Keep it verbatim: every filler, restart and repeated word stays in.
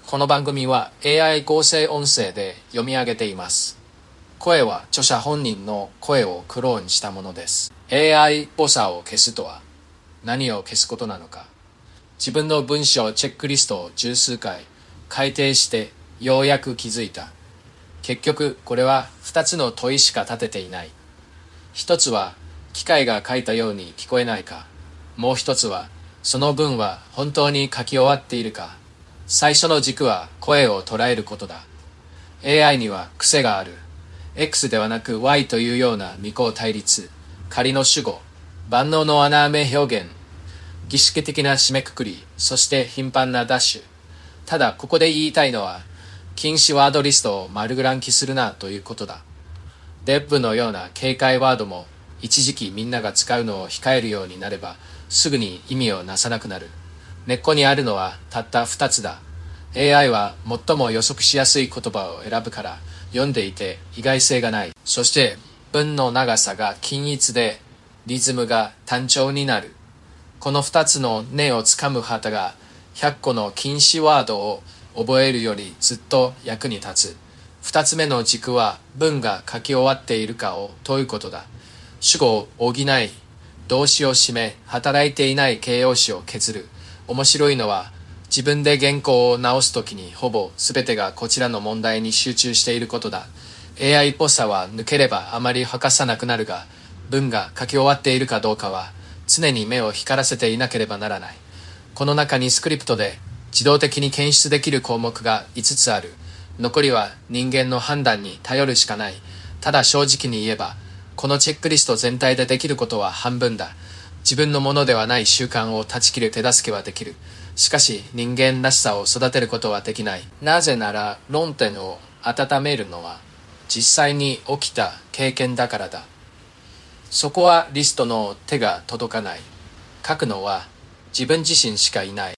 この番組は エーアイ 合成音声で読み上げています。声は著者本人の声をクローンしたものです。エーアイ 補佐を消すとは何を消すことなのか。自分の文章チェックリストを十数回改訂してようやく気づいた。結局これは二つの問いしか立てていない。一つは機械が書いたように聞こえないか。もう一つはその文は本当に書き終わっているか。最初の軸は声を捉えることだ。エーアイ には癖がある。X ではなく Y というような未項対立、仮の主語、万能の穴埋め表現、儀式的な締めくくり、そして頻繁なダッシュ。ただここで言いたいのは、禁止ワードリストを丸暗記するなということだ。デッブのような警戒ワードも一時期みんなが使うのを控えるようになればすぐに意味をなさなくなる。根っこにあるのはたった二つだ。エーアイ は最も予測しやすい言葉を選ぶから読んでいて意外性がない。そして文の長さが均一でリズムが単調になる。この二つの根をつかむ旗がひゃっこの禁止ワードを覚えるよりずっと役に立つ。二つ目の軸は文が書き終わっているかを問うことだ。主語を補い、動詞を締め、働いていない形容詞を削る。面白いのは自分で原稿を直すときにほぼ全てがこちらの問題に集中していることだ。エーアイ っぽさは抜ければあまり吐かさなくなるが、文が書き終わっているかどうかは常に目を光らせていなければならない。この中にスクリプトで自動的に検出できる項目がいつつある。残りは人間の判断に頼るしかない。ただ正直に言えば、このチェックリスト全体でできることは半分だ。自分のものではない習慣を断ち切る手助けはできる。しかし人間らしさを育てることはできない。なぜなら論点を温めるのは実際に起きた経験だからだ。そこはリストの手が届かない。書くのは自分自身しかいない。